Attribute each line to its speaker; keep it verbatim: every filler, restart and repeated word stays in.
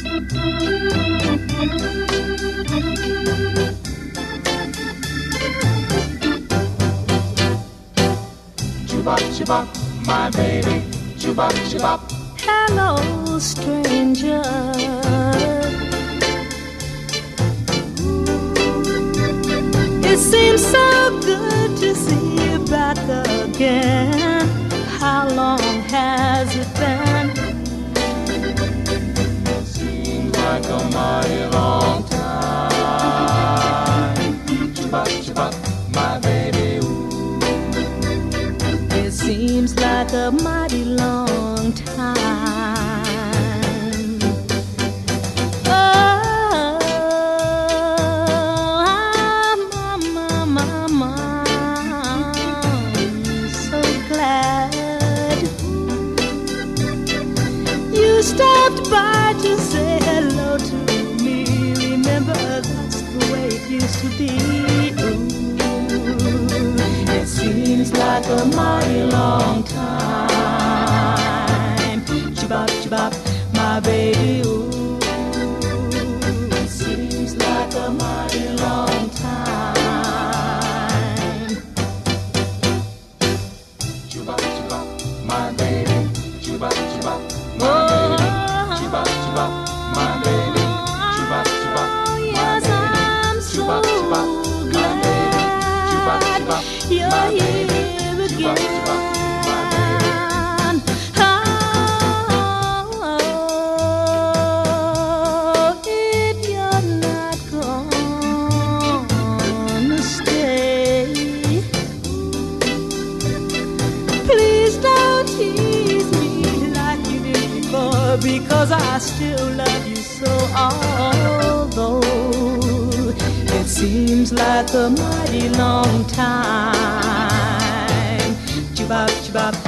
Speaker 1: Chubop, chubop, my baby. Chubop, chubop.
Speaker 2: Hello, stranger. It seems so good to see you back again. How long has it been?
Speaker 1: It seems like a mighty long time. Chubop, chubop, my baby.
Speaker 2: It seems like a mighty long time. Oh, I'm, I'm, I'm, I'm so glad you stopped by to say hello to me. Remember, that's the way it used to be. Ooh, it seems like a mighty long time. Chibop, chibop, my baby, ooh. It seems like a mighty long time.
Speaker 1: Chubop, chubop, my baby. Chubop, chubop, my baby. Chubop, chubop, my baby. Chubop, chubop, my baby. Chubop, chubop, my baby. Chubop, chubop,
Speaker 2: You're
Speaker 1: my baby.
Speaker 2: here
Speaker 1: Chubop,
Speaker 2: again.
Speaker 1: chubop, my baby.
Speaker 2: Oh, if you're not gonna stay, please don't tease me like you did before, because I still love you so. Although it seems like a mighty long time. Chibop, chibop,